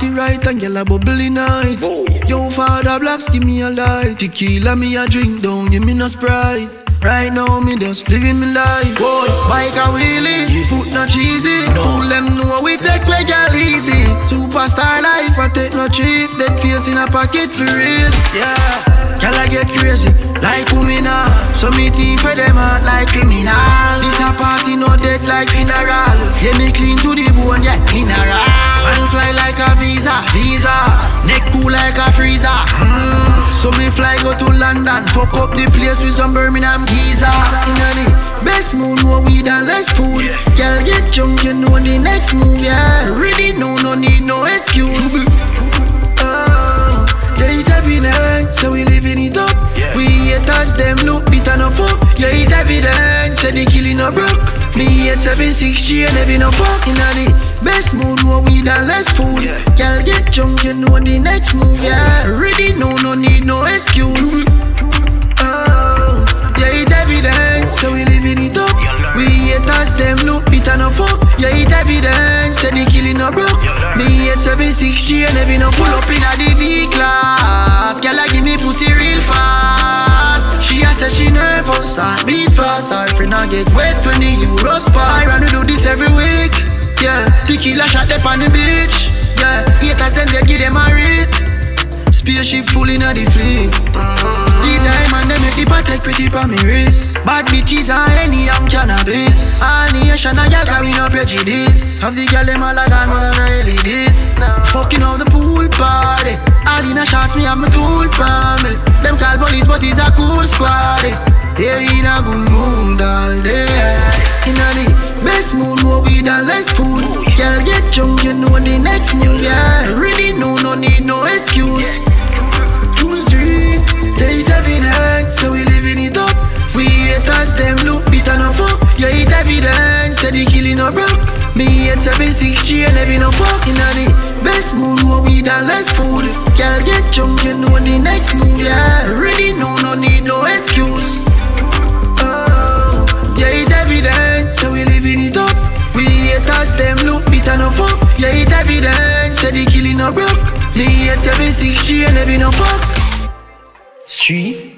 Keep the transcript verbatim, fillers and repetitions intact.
party right and gyal a bubbly night. Yo father blacks give me a light. Tequila me a drink, don't give me no Sprite. Right now me just living my life. Boy, bike a wheelie, yes. Foot not cheesy. No. Fool them know we take we girl easy. Superstar life I take no cheap. Dead face in a pocket for real. Yeah, girl I get crazy like Kumina. So me think for them out like criminal. This a party no dead like funeral. Yeah me clean to the bone, yeah mineral. Man fly like a visa, visa. Neck cool like a freezer. Mm. So me fly go to London, fuck up the place with some Birmingham geezer. In the best mood, more weed and less food. Girl get drunk, you know the next move, yeah. Ready, no, no need no excuse. Oh, yeah, it evident, so we living it up. We haters, them look bitter no fuck. Yeah, it evident, say the killing no broke. Me at seven six G and having no fuck. In the best mood, more weed and less food. Girl get drunk, you know the next move, yeah. Ready, no, no need no excuse. Oh, yeah, it evident, so we living it up. We haters, them look bitter no fuck. Yeah, it evident, say the killing no broke. Me at seven six G and having no full up in a D V class. Girl, I give me pussy real fast. She a say she nervous, I beat fast. Her friend I get wet when the Euros pass. I run to do this every week. Yeah, tequila shot up on the beach. Yeah, haters then they give them a read. Spaceship full in a the fleet. The diamond they make the patek pretty pa me wrist. Bad bitches and any young cannabis. All nation a gal carry no prejudice. Have the gal them all a gone more than really this. Fucking off the pool party. All in a shots me have my tool pa me. Them call police but it's a cool squad. They in a good mood all day. In a the best mood, more weed and less food. Girl get drunk, you know the next move, yeah. Really no, no need no excuse. Two, three, yeah, it evident, so we living it up. We haters, them look bitter no fuck. Yeah, it evident, say the killing no broke. Me at seven six G and having no fuck. In a the best mood, more weed and less food. Girl get drunk, you know the next move, yeah. Really no, no need no excuse. Yeah, it evident, so we living it up. We haters, them look bitter no fuck. Yeah, it evident, say the killing no broke. Me at seven six G and having no fuck. Street